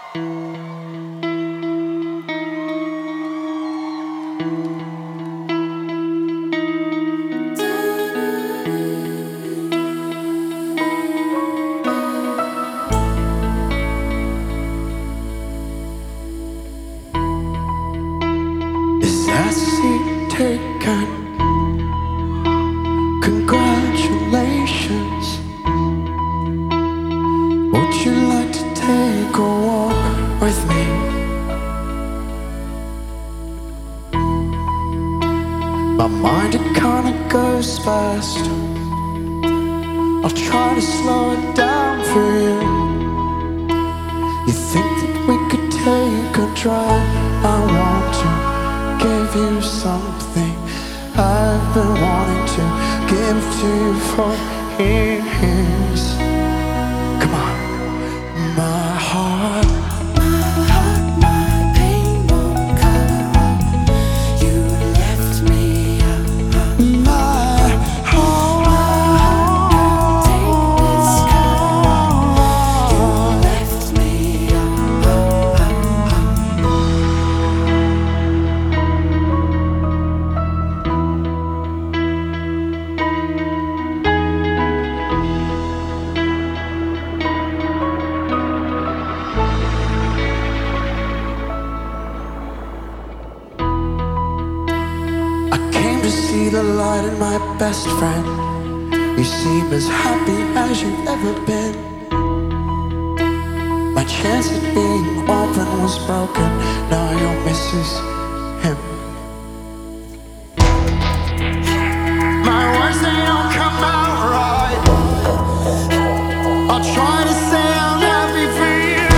Is that seat taken? Congratulations. Would you like to take a walk with me? My mind, it kinda goes fast. I'll try to slow it down for you. You think that we could take a drive? I want to give you something I've been wanting to give to you for years. Come on, my heart. My pain won't come. You left me up. My heart. Take this cup. You left me up. I came to see the light in my best friend. You seem as happy as you've ever been. My chance at being open was broken. Now your missus him. My words, they don't come out right. I'll try to say I'm happy for you.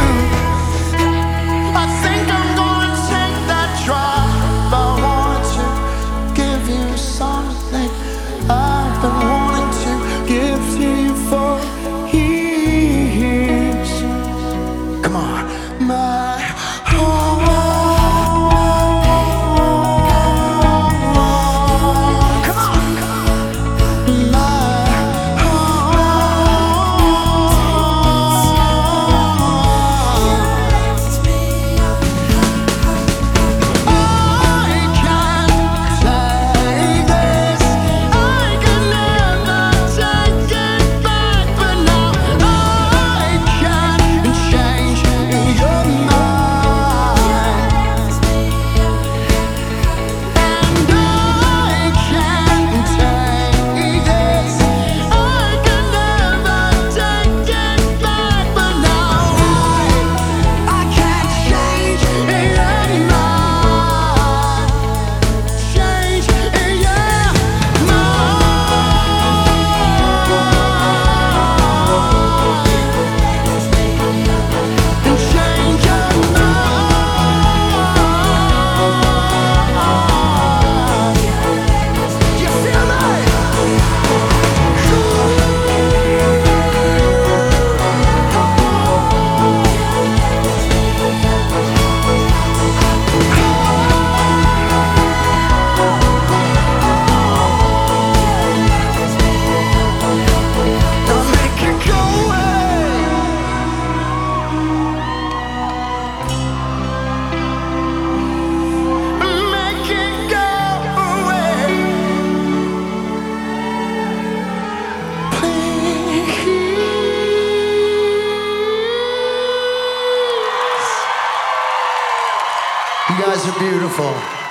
I think I'm gonna take that drive. I want to give you something I've been wanting to give to you for years. Come on, my heart. Come on, my heart. Left me up. I can't take this. I can never take it back, but now I can't change your mind, and I can't take this. I can never take it back, but now I can't change your mind. Change your You guys are beautiful.